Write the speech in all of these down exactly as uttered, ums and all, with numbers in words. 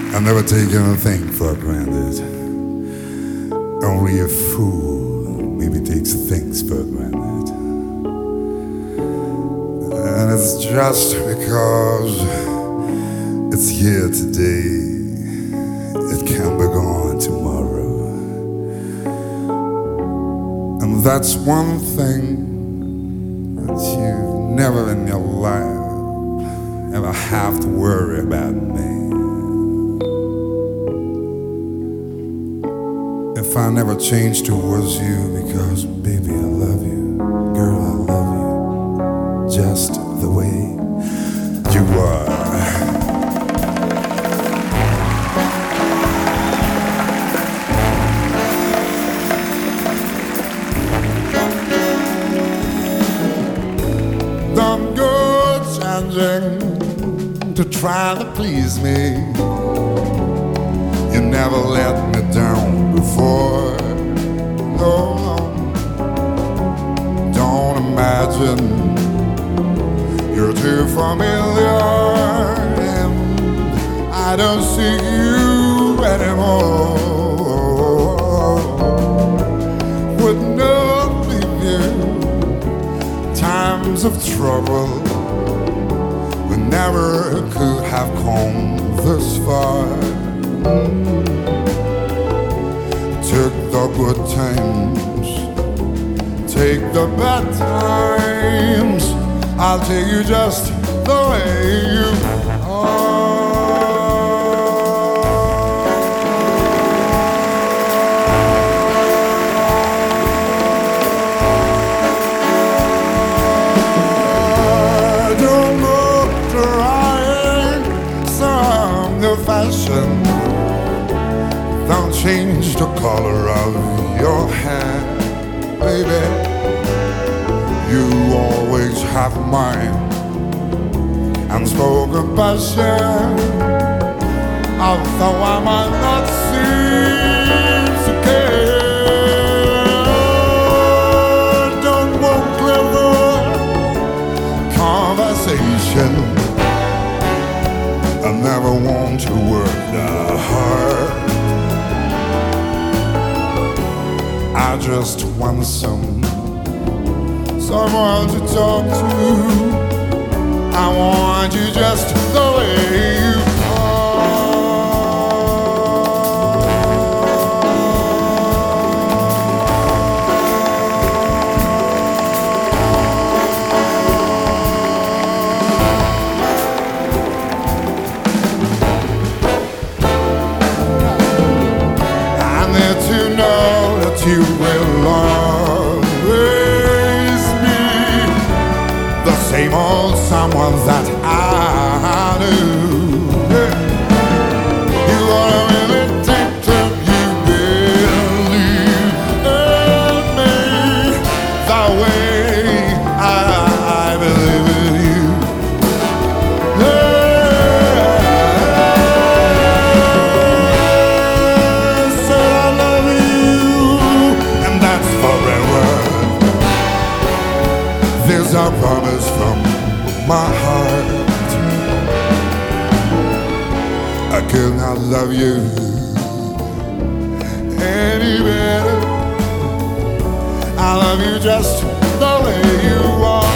I never take anything for granted. Only a fool maybe takes things for granted. And it's just because it's here today, it can be gone tomorrow. And that's one thing that you never in your life ever have to worry about me. If I never change towards you, because baby I love you, girl I love you, just the way you are. Don't go changing to try to please me. You never let me down before. No, don't imagine you're too familiar and I don't see you anymore. Would not leave you times of trouble. We never could have come this far. Took the good times, take the bad times. I'll take you just the way you are. Don't go trying some new fashion. Don't change the color of your hair, baby. You always have mine unspoken passion. Although I might not seem to care, don't want clever conversation. I never want to work that hard. I just want some someone to talk to. I want you just the way you I need to know that you will always be the same old someone that I knew. You are really take to you believe in me the way I believe in you. Said I love you, and that's forever. There's a promise from my heart. I could not love you any better. I love you just the way you are.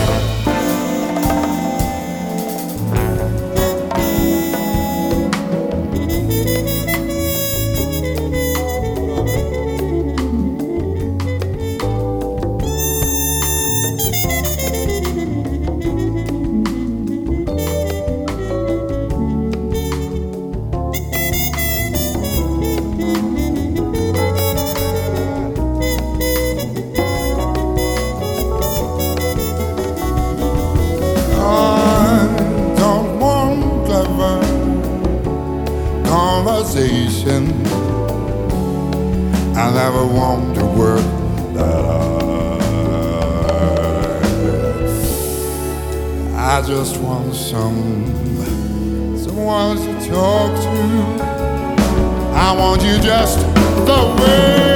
Conversation. I never want to work that hard. I just want some someone to talk to. I want you just the way